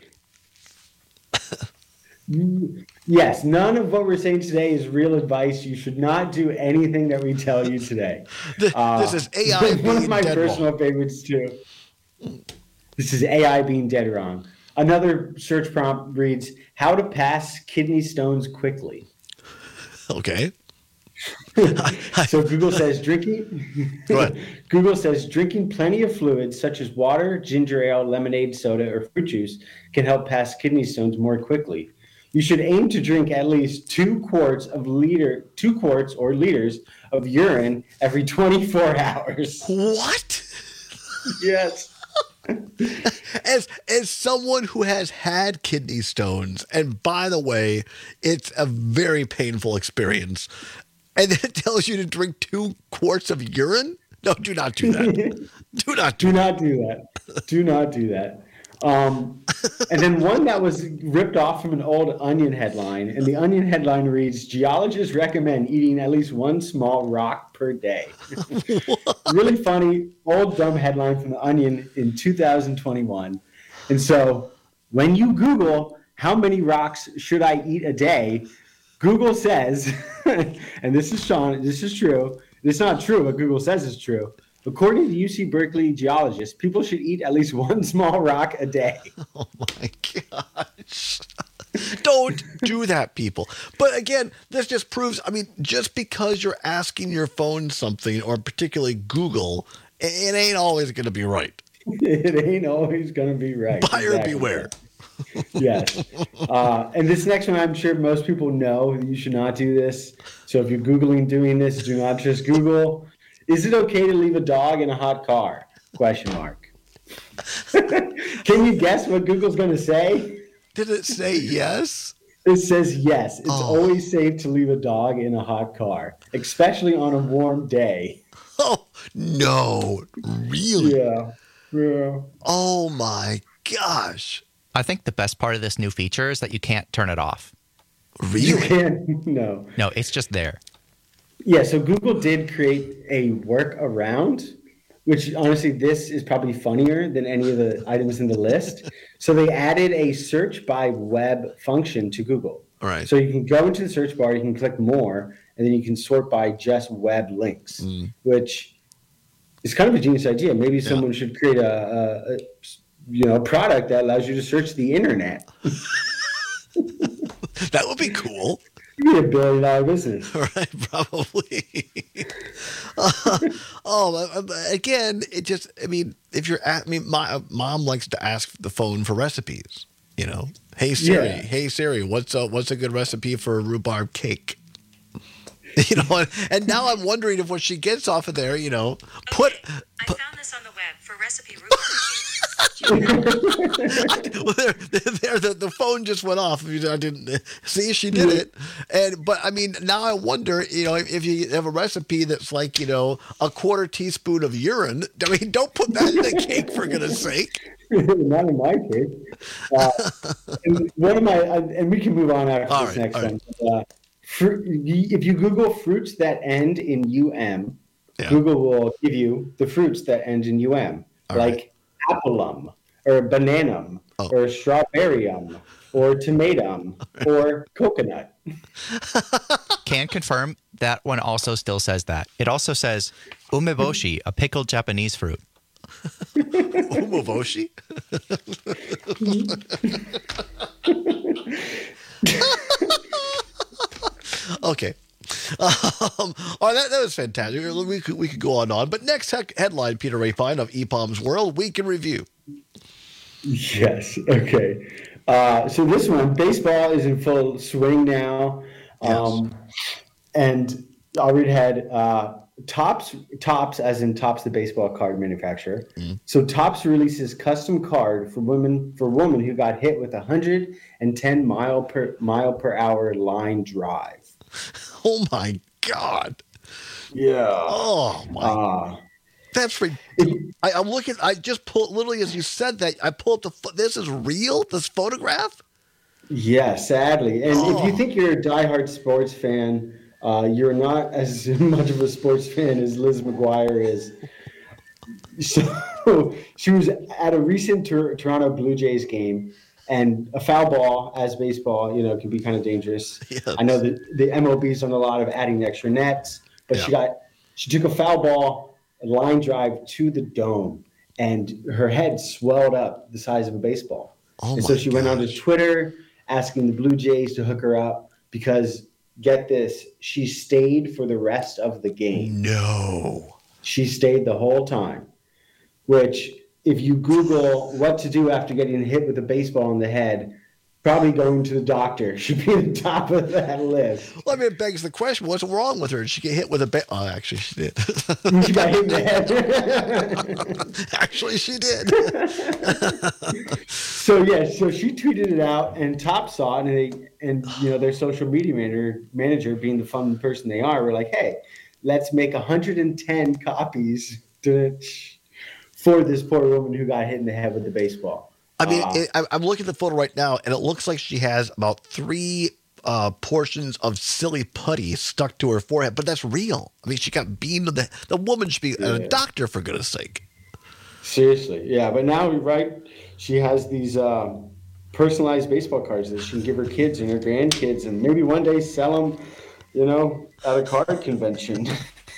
Yes, none of what we're saying today is real advice. You should not do anything that we tell you today. This is AI one of my personal favorites too. This is AI being dead wrong. Another search prompt reads, how to pass kidney stones quickly. Okay. So Google says Google says drinking plenty of fluids such as water, ginger ale, lemonade, soda, or fruit juice can help pass kidney stones more quickly. You should aim to drink at least 2 quarts or liters of urine every 24 hours. What? Yes. As someone who has had kidney stones, and by the way, it's a very painful experience, and then it tells you to drink 2 quarts of urine? No, do not do that. Do not do that. Do not do that. And then one that was ripped off from an old Onion headline, and the Onion headline reads, "Geologists recommend eating at least 1 small rock per day." Really funny, old dumb headline from the Onion in 2021. And so when you Google how many rocks should I eat a day, Google says, and this is Sean, this is true. It's not true, but Google says it's true. According to UC Berkeley geologists, people should eat at least 1 small rock a day. Oh my gosh. Don't do that, people. But again, this just proves, I mean, just because you're asking your phone something, or particularly Google, it ain't always going to be right. It ain't always going to be right. Buyer beware. Yes. And this next one, I'm sure most people know you should not do this. So if you're Googling doing this, do not just Google. Is it okay to leave a dog in a hot car? ? Can you guess what Google's going to say? Did it say yes? It says yes. It's always safe to leave a dog in a hot car, especially on a warm day. Oh, no. Really? Yeah. Oh, my gosh. I think the best part of this new feature is that you can't turn it off. Really? You can't? No. No, it's just there. Yeah, so Google did create a workaround, which honestly, this is probably funnier than any of the items in the list. So they added a search by web function to Google. All right. So you can go into the search bar, you can click more, and then you can sort by just web links, which is kind of a genius idea. Maybe someone should create a product that allows you to search the internet. That would be cool. It'd be $1 billion business. Right, probably. Again, it just, I mean, if you're my mom likes to ask the phone for recipes, you know. Hey Siri, what's a good recipe for a rhubarb cake? You know, and now I'm wondering if what she gets off of there, you know, I found this on the web for recipe rhubarb cake. The phone just went off. I didn't see she did it, but I mean, now I wonder, you know, if you have a recipe that's like, you know, a 1/4 teaspoon of urine. I mean, don't put that in the cake for goodness sake. Not in my cake. And one of my, and we can move on after this next one. If you Google fruits that end in UM, Google will give you the fruits that end in UM, appleum, or bananum, or strawberryum, or tomatum, or coconut. Can confirm that one also still says that. It also says umeboshi, a pickled Japanese fruit. Umeboshi? Okay. That was fantastic. We could go on. But next headline, Peter Ray Fine of EPOM's World Week in Review. Yes. Okay. So this one, baseball is in full swing now. And I'll read ahead. Topps, as in Topps, the baseball card manufacturer. So Topps releases custom card for woman who got hit with 110 mile per hour line drive. Oh my God! Yeah. Oh my. That's I'm looking. I just pulled literally as you said that. I pulled up this is real. This photograph. Yeah, sadly. And if you think you're a diehard sports fan, you're not as much of a sports fan as Liz McGuire is. So she was at a recent Toronto Blue Jays game, and a foul ball, as baseball, you know, can be kind of dangerous. Yes. I know that the MLB's done a lot of adding extra nets, but she took a foul ball, a line drive to the dome, and her head swelled up the size of a baseball. And so she went onto Twitter asking the Blue Jays to hook her up because, get this, she stayed for the rest of the game. No. She stayed the whole time, which if you Google what to do after getting hit with a baseball in the head, probably going to the doctor should be at the top of that list. Well, I mean, it begs the question: what's wrong with her? Did she get hit with a? Oh, actually, she did. She got hit in the head. Actually, she did. So she tweeted it out, and Top saw it, and their social media manager, being the fun person they are, were like, "Hey, let's make 110 copies for this poor woman who got hit in the head with the baseball." I mean, I'm looking at the photo right now, and it looks like she has about 3 portions of silly putty stuck to her forehead, but that's real. I mean, she got beamed. The woman should be a doctor, for goodness sake. Seriously, yeah. But now, right, she has these personalized baseball cards that she can give her kids and her grandkids, and maybe one day sell them, at a card convention.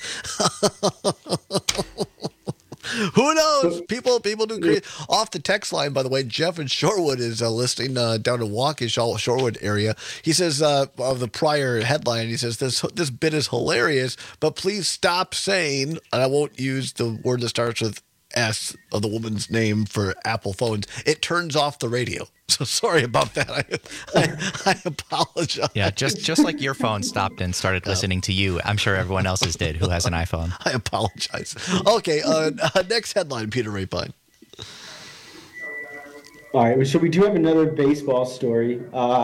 Who knows? People do create. Off the text line, by the way, Jeff in Shorewood is listening down in Waukesha, Shorewood area. He says of the prior headline, he says this bit is hilarious, but please stop saying, and I won't use the word that starts with S of the woman's name for Apple phones. It turns off the radio. So sorry about that. I apologize. Yeah, just like your phone stopped and started listening to you, I'm sure everyone else's did who has an iPhone. I apologize. Okay, next headline, Peter Rapine. All right, so we do have another baseball story.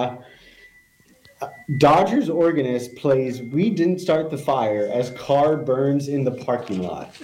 Dodgers organist plays "We Didn't Start the Fire" as car burns in the parking lot.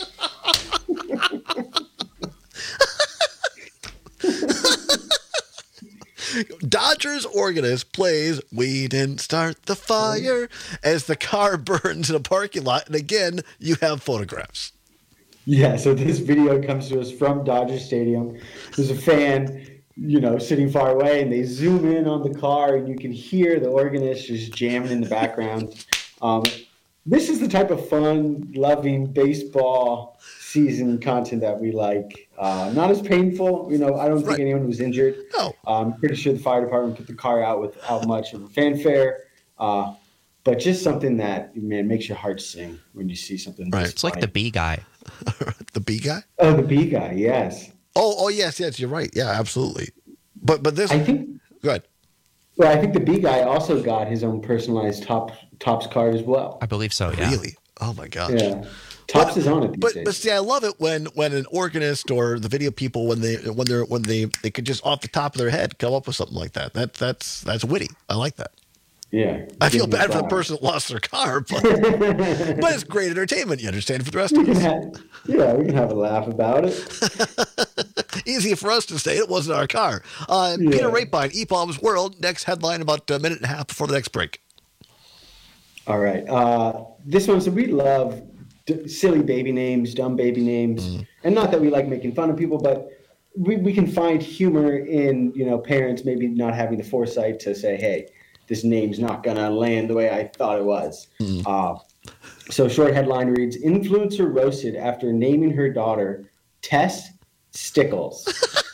Dodgers organist plays "We Didn't Start the Fire" as the car burns in a parking lot. And again, you have photographs. Yeah, so this video comes to us from Dodger Stadium. There's a fan, sitting far away, and they zoom in on the car, and you can hear the organist just jamming in the background. This is the type of fun, loving baseball season content that we like. Not as painful. I don't think anyone was injured. No. I'm pretty sure the fire department put the car out without much of a fanfare. But just something that, makes your heart sing when you see something. Right. It's like the bee guy. The bee guy? Oh, the bee guy, yes. Oh, yes, you're right. Yeah, absolutely. But this, I think. Go ahead. Well, I think the bee guy also got his own personalized Topps card as well. I believe so. Yeah. Really? Oh my gosh. Yeah. Topps is on it these days. But see, I love it when an organist or the video people when they could just off the top of their head come up with something like that. That's witty. I like that. Yeah. I feel bad for the person that lost their car, but it's great entertainment. You understand, for the rest of us. We can have a laugh about it. Easy for us to say it wasn't our car. Peter Rapine, EPOM's World. Next headline about a minute and a half before the next break. All right. This one, so we love silly baby names, dumb baby names. And not that we like making fun of people, but we can find humor in, parents maybe not having the foresight to say, hey, this name's not going to land the way I thought it was. So short headline reads, influencer roasted after naming her daughter Tess Stickles.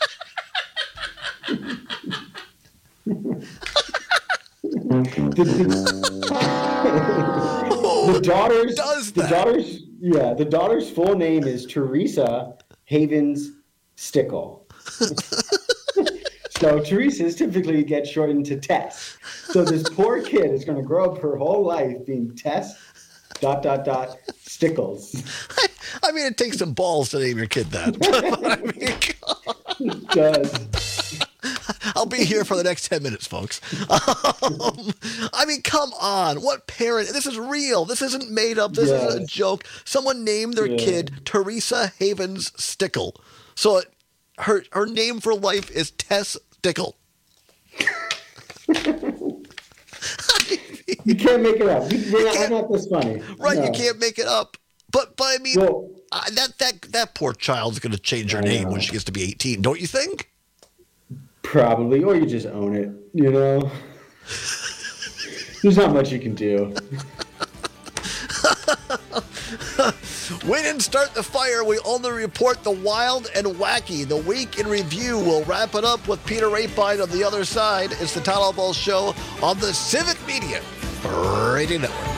The daughter's full name is Teresa Havens Stickle. So Teresa's typically get shortened to Tess. So this poor kid is going to grow up her whole life being Tess ... Stickles. I mean, it takes some balls to name your kid that. It does. I'll be here for the next 10 minutes, folks. I mean, come on. What parent? This is real. This isn't made up. This isn't a joke. Someone named their kid Teresa Havens Stickle. So her name for life is Tess Stickle. You can't make it up. We're not this funny. Right, no. You can't make it up. But I mean, that poor child's going to change her name when she gets to be 18, don't you think? Probably, or you just own it, There's not much you can do. We didn't start the fire. We only report the wild and wacky. The week in review. We'll wrap it up with Peter Rapine on the other side. It's the Todd Ball Show on the Civic Media Radio Network.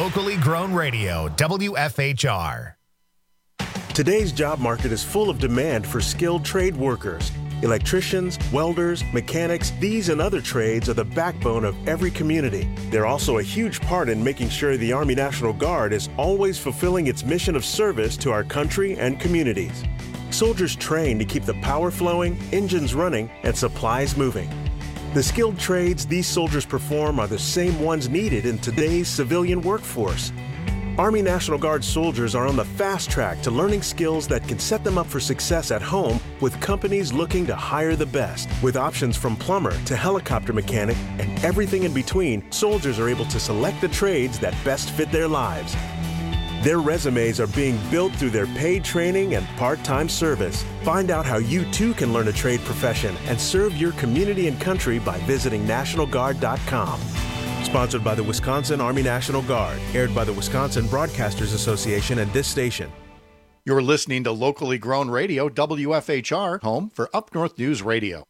Locally grown radio, WFHR. Today's job market is full of demand for skilled trade workers. Electricians, welders, mechanics, these and other trades are the backbone of every community. They're also a huge part in making sure the Army National Guard is always fulfilling its mission of service to our country and communities. Soldiers train to keep the power flowing, engines running, and supplies moving. The skilled trades these soldiers perform are the same ones needed in today's civilian workforce. Army National Guard soldiers are on the fast track to learning skills that can set them up for success at home with companies looking to hire the best. With options from plumber to helicopter mechanic and everything in between, soldiers are able to select the trades that best fit their lives. Their resumes are being built through their paid training and part-time service. Find out how you too can learn a trade profession and serve your community and country by visiting NationalGuard.com. Sponsored by the Wisconsin Army National Guard. Aired by the Wisconsin Broadcasters Association and this station. You're listening to locally grown radio, WFHR, home for Up North News Radio.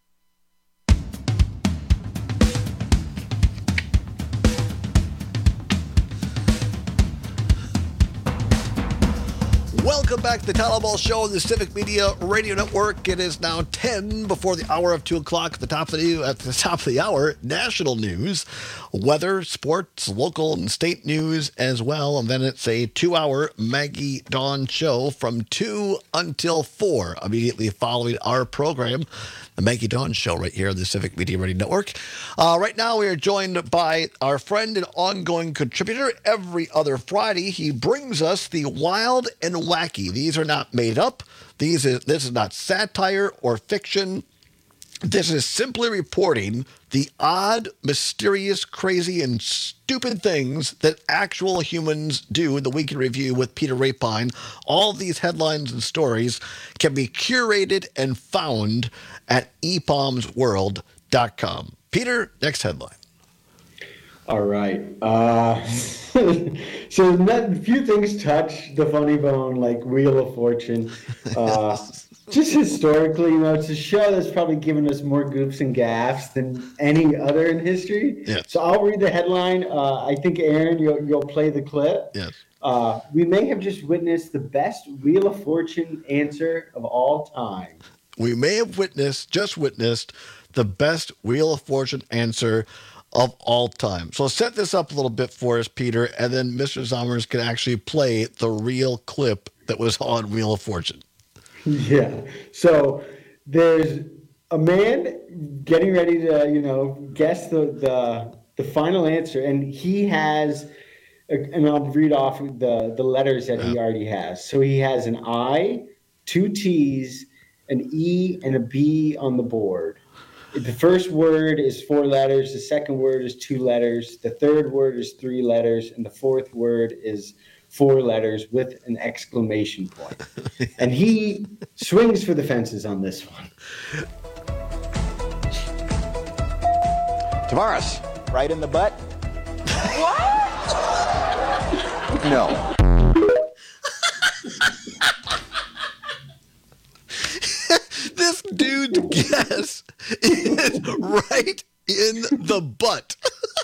Welcome back to the Talaball Show on the Civic Media Radio Network. It is now 10 before the hour of 2 o'clock. At the top of the hour, national news, weather, sports, local and state news as well. And then it's a 2-hour Maggie Dawn show from 2 until 4, immediately following our program, the Maggie Dawn Show, right here on the Civic Media Radio Network. Right now, we are joined by our friend and ongoing contributor every other Friday. He brings us the wild and wacky. These are not made up. This is not satire or fiction. This is simply reporting the odd, mysterious, crazy, and stupid things that actual humans do in the Week in Review with Peter Rapine. All these headlines and stories can be curated and found at epalmsworld.com. Peter, next headline. All right. So a few things touch the funny bone, like Wheel of Fortune. Just historically, it's a show that's probably given us more goofs and gaffes than any other in history. Yes. So I'll read the headline. I think, Aaron, you'll play the clip. Yes. We may have just witnessed the best Wheel of Fortune answer of all time. We may have just witnessed the best Wheel of Fortune answer of all time. So set this up a little bit for us, Peter, and then Mr. Zommers can actually play the real clip that was on Wheel of Fortune. Yeah. So there's a man getting ready to, guess the final answer, and he has, and I'll read off the letters that he already has. So he has an I, 2 T's, an E, and a B on the board. The first word is 4 letters. The second word is 2 letters. The third word is 3 letters. And the fourth word is 4 letters with an exclamation point. And he swings for the fences on this one. Tavares, right in the butt? What? No. This dude's guess is right in the butt.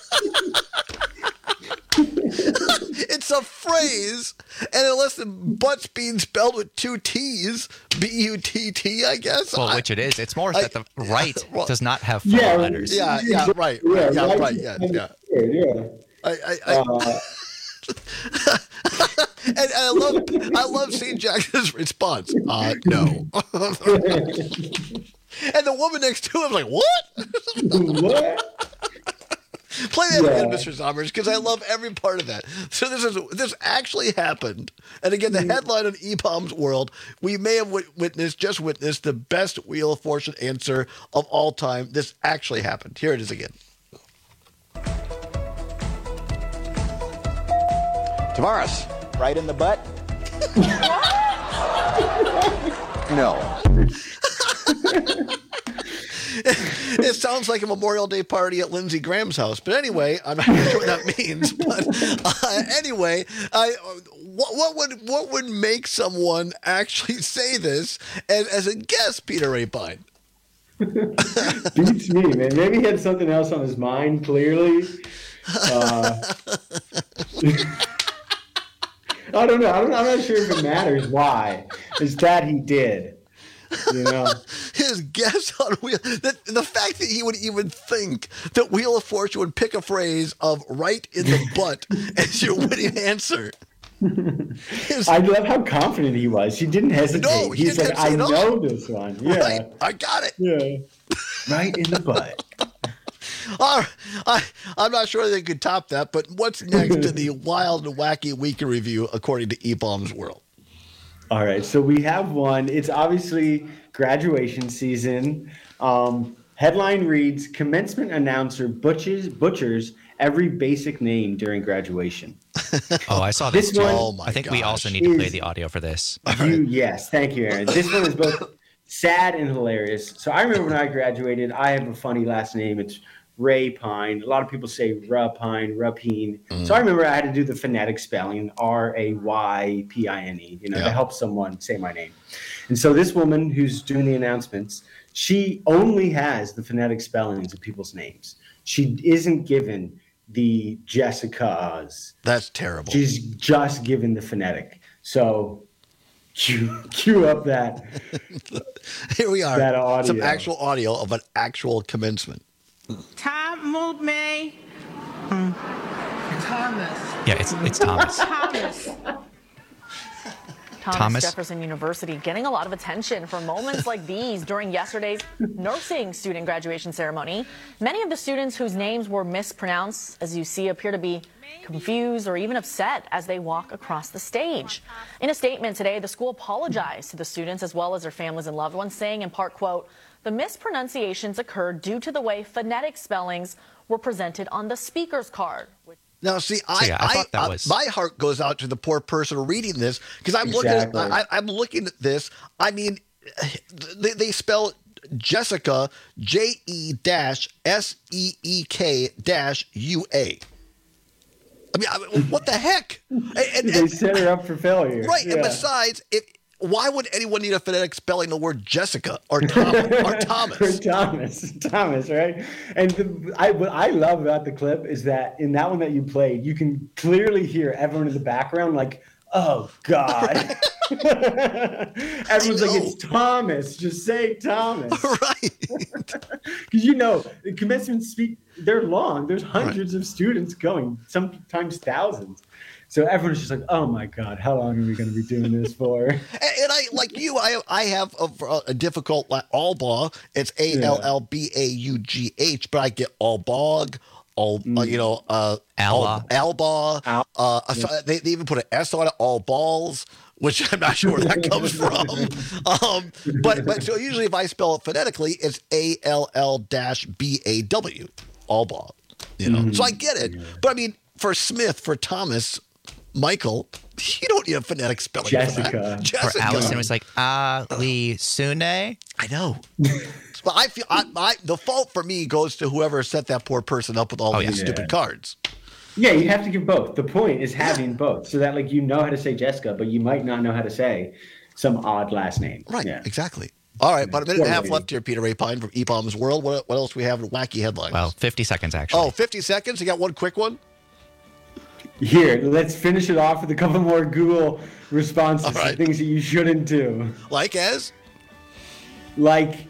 It's a phrase, and unless the butt's being spelled with 2 T's, B-U-T-T, I guess. Well, which it is. It's more that the right does not have 4 letters. Yeah, right. And I love seeing Jackson's response. No. And the woman next to him was like, what? What? Play that again, Mr. Zommers, because I love every part of that. So this actually happened. And again, the headline on EPALM's World, we may have witnessed the best Wheel of Fortune answer of all time. This actually happened. Here it is again. Tavares, right in the butt? No. It sounds like a Memorial Day party at Lindsey Graham's house. But anyway, I'm not sure what that means. But anyway, what would make someone actually say this as a guest, Peter Rapine? Beats me, man. Maybe he had something else on his mind, clearly. I don't know. I'm not sure if it matters why. It's that he did. You know, his guess on Wheel. The fact that he would even think that Wheel of Fortune would pick a phrase of "right in the butt" as your winning answer. I love how confident he was. He didn't hesitate. No, He's didn't like, I hesitate at know all. this one. Yeah, Right, I got it. Yeah, right in the butt. I'm not sure they could top that, but what's next in the wild and wacky week in review according to E-Bombs World? All right, so we have one. It's obviously graduation season. Headline reads, commencement announcer butchers every basic name during graduation. Oh, I saw this. This one, oh my I think gosh. we also need to play the audio for this. Yes, thank you, Aaron. This one is both sad and hilarious. So I remember when I graduated, I have a funny last name. It's Ray Pine. A lot of people say Rapine, Rapine. So I remember I had to do the phonetic spelling, Raypine, to help someone say my name. And so this woman who's doing the announcements, she only has the phonetic spellings of people's names. She isn't given the Jessicas. That's terrible. She's just given the phonetic. So cue up that. Here we are. That audio. Some actual audio of an actual commencement. Tom moved me. Thomas. Yeah, it's Thomas. Thomas Jefferson University getting a lot of attention for moments like these during yesterday's nursing student graduation ceremony. Many of the students whose names were mispronounced, as you see, appear to be confused or even upset as they walk across the stage. In a statement today, the school apologized to the students as well as their families and loved ones, saying in part, quote, the mispronunciations occurred due to the way phonetic spellings were presented on the speaker's card. Now, see, I thought that was... my heart goes out to the poor person reading this because I'm I'm looking at this. I mean, they spell Jessica JE-SEEK-UA. I mean, what the heck? They set her up for failure, right? Yeah. And besides, why would anyone need a phonetic spelling the word Jessica or Thomas? Or Thomas, right? And what I love about the clip is that in that one that you played, you can clearly hear everyone in the background like, oh, God. Everyone's like, it's Thomas. Just say Thomas. Right. Because, the commencement speech, they're long. There's hundreds of students going, sometimes thousands. So everyone's just like, oh, my God, how long are we going to be doing this for? And I, like you, I have a difficult Allbaugh. It's ALLBAUGH, but I get Allbog, Albaugh. They even put an S on it, All Balls, which I'm not sure where that comes from. But so usually if I spell it phonetically, it's ALL-BAW, Allbaugh. So I get it. But I mean, for Smith, for Thomas, Michael, you don't need a phonetic spelling. Jessica. For Allison was like, Ali Sune. I know. But I feel the fault for me goes to whoever set that poor person up with all these stupid cards. Yeah, you have to give both. The point is having both, so that how to say Jessica, but you might not know how to say some odd last name. Right, exactly. All right, about a minute and a half left here, Peter Ray Pine from E-Bombs World. What else do we have in wacky headlines? Well, 50 seconds, actually. Oh, 50 seconds? You got one quick one? Here, let's finish it off with a couple more Google responses to things that you shouldn't do. Like as? Like,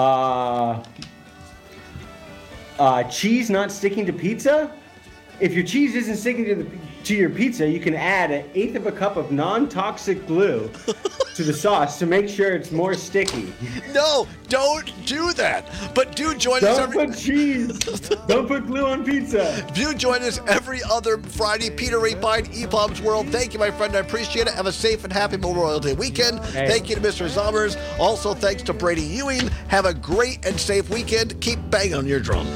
cheese not sticking to pizza? If your cheese isn't sticking to your pizza, you can add 1/8 of a cup of non-toxic glue to the sauce to make sure it's more sticky. No, don't do that. But do join us Don't put cheese. Don't put glue on pizza. Do join us every other Friday. Peter Ray Pine, E-Bombs World. Thank you, my friend. I appreciate it. Have a safe and happy Memorial Day weekend. Hey. Thank you to Mr. Zommers. Also, thanks to Brady Ewing. Have a great and safe weekend. Keep banging on your drum.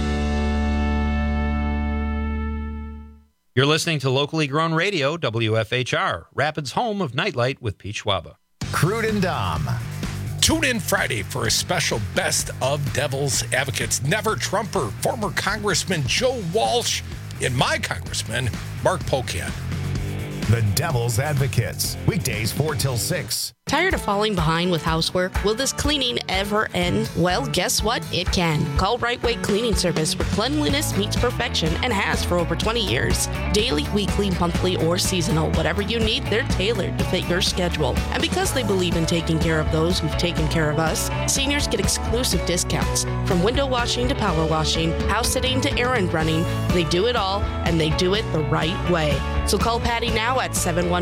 You're listening to locally grown radio, WFHR, Rapids' home of Nightlight with Pete Schwaba. Crude and Dom. Tune in Friday for a special Best of Devil's Advocates. Never Trumper, former Congressman Joe Walsh, and my Congressman, Mark Pocan. The Devil's Advocates. Weekdays 4 till 6. Tired of falling behind with housework? Will this cleaning ever end? Well, guess what? It can. Call Right Way Cleaning Service, where cleanliness meets perfection and has for over 20 years. Daily, weekly, monthly, or seasonal, whatever you need, they're tailored to fit your schedule. And because they believe in taking care of those who've taken care of us, seniors get exclusive discounts. From window washing to power washing, house sitting to errand running, they do it all, and they do it the right way. So call Patty now at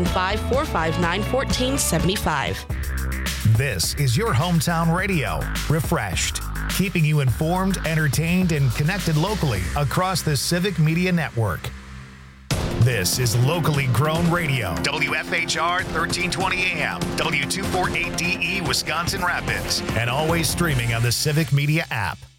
715-459-1475. This is your hometown radio, Refreshed, keeping you informed, entertained, and connected locally across the Civic Media Network. This is locally grown radio, WFHR 1320 AM, W248DE Wisconsin Rapids, and always streaming on the Civic Media app.